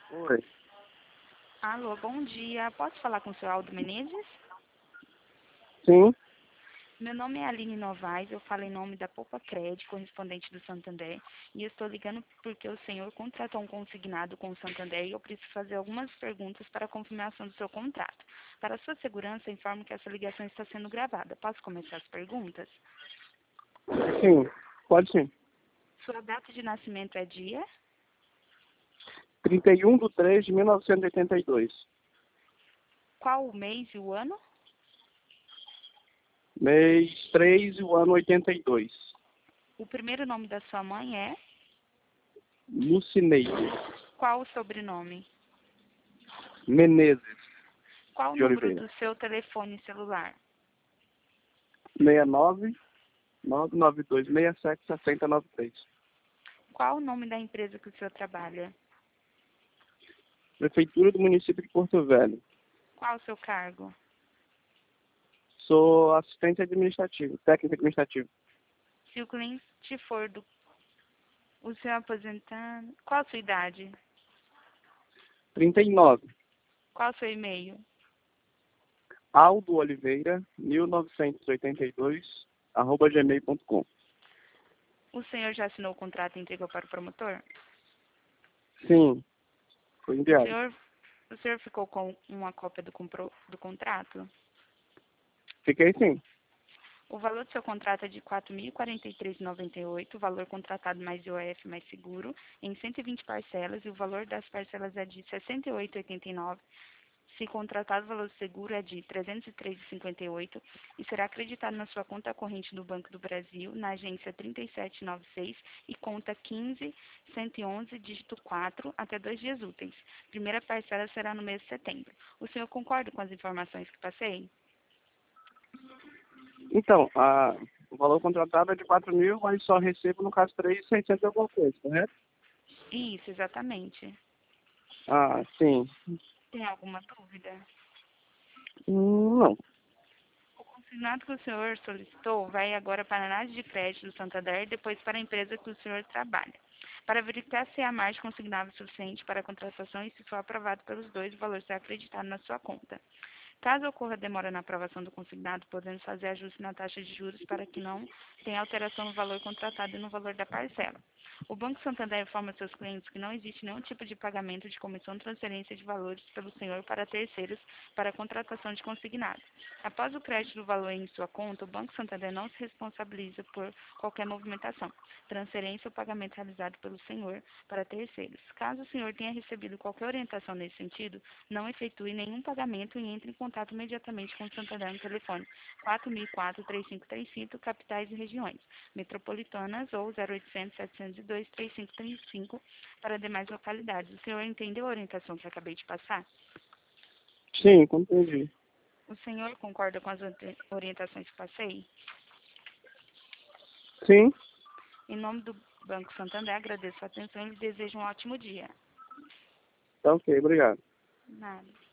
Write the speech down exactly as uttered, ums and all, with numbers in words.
Oi. Alô, bom dia. Posso falar com o senhor Aldo Menezes? Sim, Meu nome é Aline Novaes, eu falo em nome da Poupa Cred, correspondente do Santander, e eu estou ligando porque o senhor contratou um consignado com o Santander e eu preciso fazer algumas perguntas para a confirmação do seu contrato. Para sua segurança, informo que essa ligação está sendo gravada. Posso começar as perguntas? sim, pode sim. Sua data de nascimento é dia? trinta e um de três de mil novecentos e oitenta e dois. Qual o mês e o ano? Mês três e o ano oitenta e dois. O primeiro nome da sua mãe é? Lucineide Qual o sobrenome? Menezes Qual o de número Oliveira. do seu telefone celular? seis nove nove nove dois seis sete seis zero nove três. Qual o nome da empresa que o senhor trabalha? Prefeitura do município de Porto Velho. Qual o seu cargo? Sou assistente administrativo, técnico administrativo. Se o cliente for do o senhor aposentado, qual a sua idade? trinta e nove. Qual o seu e-mail? Aldo Oliveira, mil novecentos e oitenta e dois, arroba gmail ponto com. O senhor já assinou o contrato e entregou para o promotor? Sim, foi O enviado. senhor, o senhor ficou com uma cópia do, compro, do contrato? Fiquei sim. O valor do seu contrato é de quatro mil e quarenta e três reais e noventa e oito centavos, o valor contratado mais I O F mais seguro, em cento e vinte parcelas, e o valor das parcelas é de sessenta e oito reais e oitenta e nove centavos. Se contratado, o valor do seguro é de trezentos e três reais e cinquenta e oito centavos e será acreditado na sua conta corrente do Banco do Brasil, na agência trinta e sete noventa e seis e conta quinze cento e onze, dígito quatro, até dois dias úteis. Primeira parcela será no mês de setembro. O senhor concorda com as informações que passei? Então, a, o valor contratado é de quatro mil, mas só recebo, no caso, três mil e seiscentos e alguma coisa, correto? Isso, exatamente. Ah, sim. Tem alguma dúvida? Hum, Não. O consignado que o senhor solicitou vai agora para a análise de crédito do Santander e depois para a empresa que o senhor trabalha, para verificar se há margem consignável suficiente para a contratação e se for aprovado pelos dois, o valor será acreditado na sua conta. Caso ocorra demora na aprovação do consignado, podemos fazer ajuste na taxa de juros para que não tenha alteração no valor contratado e no valor da parcela. O Banco Santander informa seus clientes que não existe nenhum tipo de pagamento de comissão ou transferência de valores pelo senhor para terceiros para a contratação de consignado. Após o crédito do valor em sua conta, o Banco Santander não se responsabiliza por qualquer movimentação, transferência ou pagamento realizado pelo senhor para terceiros. Caso o senhor tenha recebido qualquer orientação nesse sentido, não efetue nenhum pagamento e entre em contato imediatamente com o Santander no telefone quatro mil e quatro, três cinco três cinco, capitais e regiões metropolitanas ou zero oitocentos, setecentos e dois, trinta e cinco trinta e cinco para demais localidades. O senhor entendeu a orientação que eu acabei de passar? Sim, compreendi. O senhor concorda com as ori- orientações que passei? Sim, Em nome do Banco Santander, agradeço a atenção e lhe desejo um ótimo dia. tá ok, obrigado. Nada.